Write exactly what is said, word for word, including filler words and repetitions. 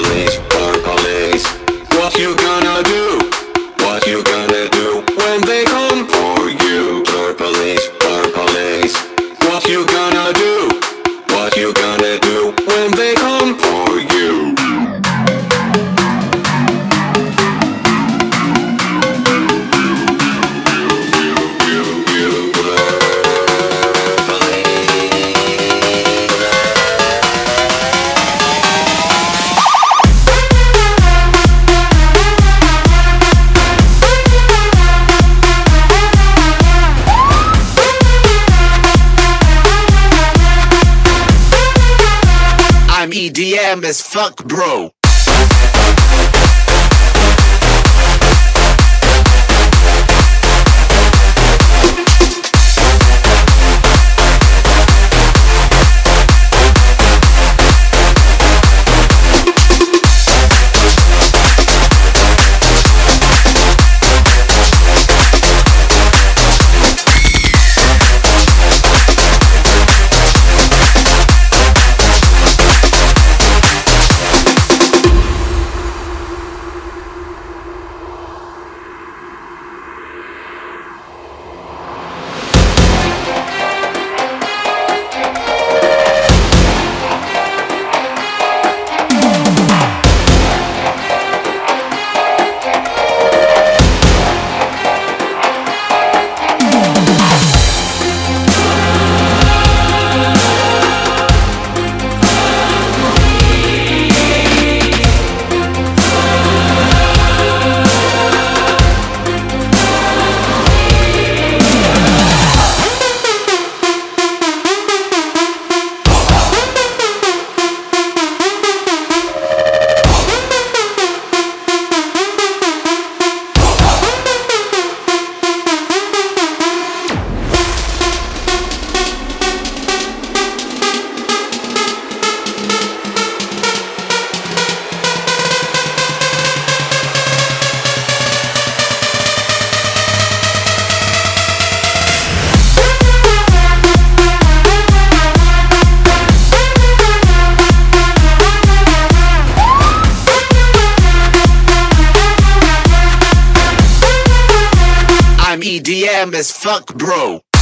police, car police. What you gonna do? What you gonna do when they come for you? Car police, car police. What you gonna do? What you gonna do when they come for you? I'm E D M as fuck, bro. I'm E D M as fuck, bro.